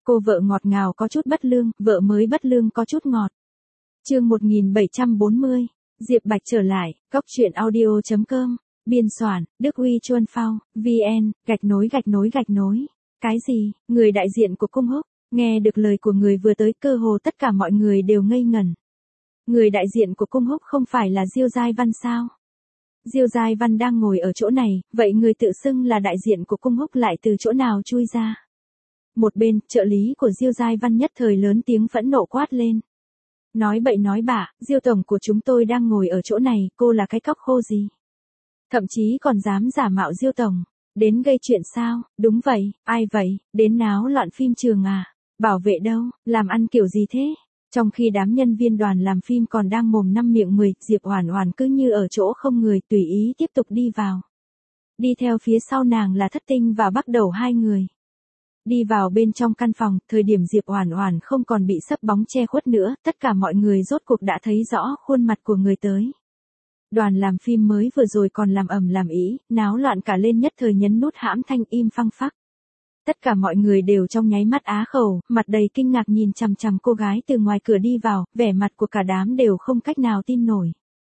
Cô vợ ngọt ngào có chút bất lương, vợ mới bất lương có chút ngọt. Chương 1740, Diệp Bạch trở lại, coctruyện.audio.com, biên soạn, Đức Uy Chuân Phao, VN, _. Cái gì, người đại diện của cung húc, nghe được lời của người vừa tới cơ hồ tất cả mọi người đều ngây ngẩn. Người đại diện của cung húc không phải là Diêu Giai Văn sao? Diêu Giai Văn đang ngồi ở chỗ này, vậy người tự xưng là đại diện của cung húc lại từ chỗ nào chui ra? Một bên, trợ lý của Diêu Giai Văn nhất thời lớn tiếng phẫn nộ quát lên. Nói bậy nói bạ, Diêu tổng của chúng tôi đang ngồi ở chỗ này, cô là cái cóc khô gì? Thậm chí còn dám giả mạo Diêu tổng, đến gây chuyện sao? Đúng vậy, ai vậy, đến náo loạn phim trường à? Bảo vệ đâu, làm ăn kiểu gì thế? Trong khi đám nhân viên đoàn làm phim còn đang mồm năm miệng mười, Diệp Oản Oản cứ như ở chỗ không người tùy ý tiếp tục đi vào. Đi theo phía sau nàng là Thất Tinh và Bắc Đầu hai người. Đi vào bên trong căn phòng, thời điểm Diệp Oản Oản không còn bị sấp bóng che khuất nữa, tất cả mọi người rốt cuộc đã thấy rõ khuôn mặt của người tới. Đoàn làm phim mới vừa rồi còn làm ầm làm ĩ, náo loạn cả lên nhất thời nhấn nút hãm thanh im phăng phắc. Tất cả mọi người đều trong nháy mắt á khẩu, mặt đầy kinh ngạc nhìn chằm chằm cô gái từ ngoài cửa đi vào, vẻ mặt của cả đám đều không cách nào tin nổi.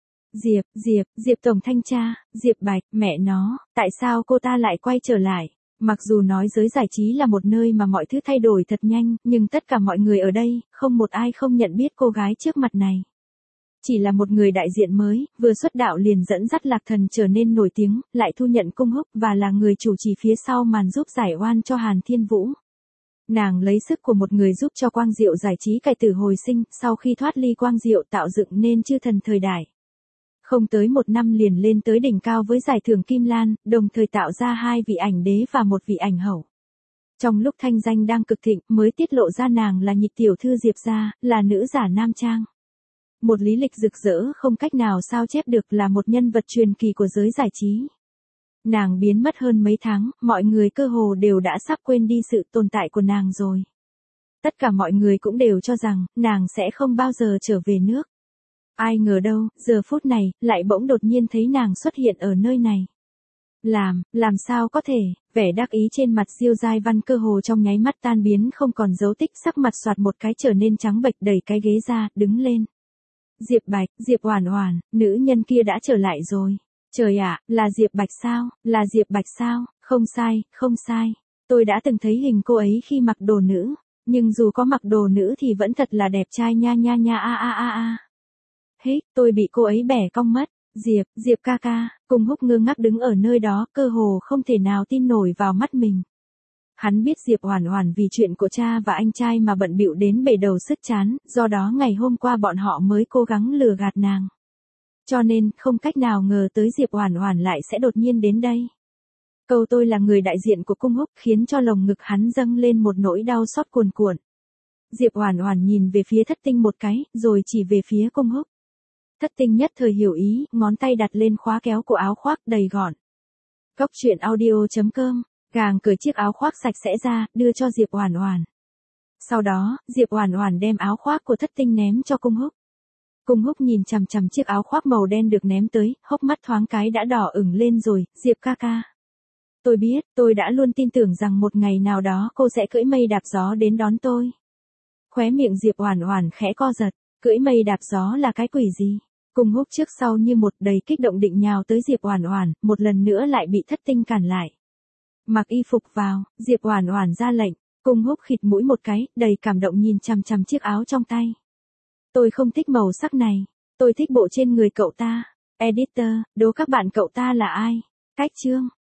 Diệp tổng thanh tra, Diệp Bạch, mẹ nó, tại sao cô ta lại quay trở lại? Mặc dù nói giới giải trí là một nơi mà mọi thứ thay đổi thật nhanh, nhưng tất cả mọi người ở đây, không một ai không nhận biết cô gái trước mặt này. Chỉ là một người đại diện mới, vừa xuất đạo liền dẫn dắt Lạc Thần trở nên nổi tiếng, lại thu nhận cung húc và là người chủ trì phía sau màn giúp giải oan cho Hàn Thiên Vũ. Nàng lấy sức của một người giúp cho Quang Diệu giải trí cải tử hồi sinh, sau khi thoát ly Quang Diệu tạo dựng nên chư thần thời đại. Không tới một năm liền lên tới đỉnh cao với giải thưởng Kim Lan, đồng thời tạo ra 2 vị ảnh đế và 1 vị ảnh hậu. Trong lúc thanh danh đang cực thịnh, mới tiết lộ ra nàng là nhị tiểu thư Diệp gia, là nữ giả nam trang. Một lý lịch rực rỡ không cách nào sao chép được, là một nhân vật truyền kỳ của giới giải trí. Nàng biến mất hơn mấy tháng, mọi người cơ hồ đều đã sắp quên đi sự tồn tại của nàng rồi. Tất cả mọi người cũng đều cho rằng, nàng sẽ không bao giờ trở về nước. Ai ngờ đâu, giờ phút này, lại bỗng đột nhiên thấy nàng xuất hiện ở nơi này. Làm sao có thể, vẻ đắc ý trên mặt Diêu Giai Văn cơ hồ trong nháy mắt tan biến không còn dấu tích, sắc mặt xoạt một cái trở nên trắng bệch, đẩy cái ghế ra, đứng lên. Diệp Bạch, Diệp Oản Oản, nữ nhân kia đã trở lại rồi. Trời ạ, là Diệp Bạch sao, là Diệp Bạch sao, không sai. Tôi đã từng thấy hình cô ấy khi mặc đồ nữ, nhưng dù có mặc đồ nữ thì vẫn thật là đẹp trai nha a. Hít, tôi bị cô ấy bẻ cong mất. Diệp ca ca, Cung Húc ngơ ngác đứng ở nơi đó, cơ hồ không thể nào tin nổi vào mắt mình. Hắn biết Diệp Oản Oản vì chuyện của cha và anh trai mà bận bịu đến bể đầu sứt trán, do đó ngày hôm qua bọn họ mới cố gắng lừa gạt nàng. Cho nên, không cách nào ngờ tới Diệp Oản Oản lại sẽ đột nhiên đến đây. Câu tôi là người đại diện của Cung Húc khiến cho lồng ngực hắn dâng lên một nỗi đau xót cuồn cuộn. Diệp Oản Oản nhìn về phía Thất Tinh một cái, rồi chỉ về phía Cung Húc. Thất Tinh nhất thời hiểu ý, ngón tay đặt lên khóa kéo của áo khoác đầy gọn. coctruyện.audio.com, gàng cởi chiếc áo khoác sạch sẽ ra, đưa cho Diệp Oản Oản. Sau đó, Diệp Oản Oản đem áo khoác của Thất Tinh ném cho Cung Húc. Cung Húc nhìn chằm chằm chiếc áo khoác màu đen được ném tới, hốc mắt thoáng cái đã đỏ ửng lên rồi. Diệp ca ca, tôi biết, tôi đã luôn tin tưởng rằng một ngày nào đó cô sẽ cưỡi mây đạp gió đến đón tôi. Khóe miệng Diệp Oản Oản khẽ co giật, cưỡi mây đạp gió là cái quỷ gì? Cung Húc trước sau như một, đầy kích động định nhào tới Diệp Oản Oản, một lần nữa lại bị Thất Tinh cản lại. Mặc y phục vào, Diệp Oản Oản ra lệnh. Cung Húc khịt mũi một cái, đầy cảm động nhìn chằm chằm chiếc áo trong tay. Tôi không thích màu sắc này, tôi thích bộ trên người cậu ta. Editor, đố các bạn cậu ta là ai? Cách chương.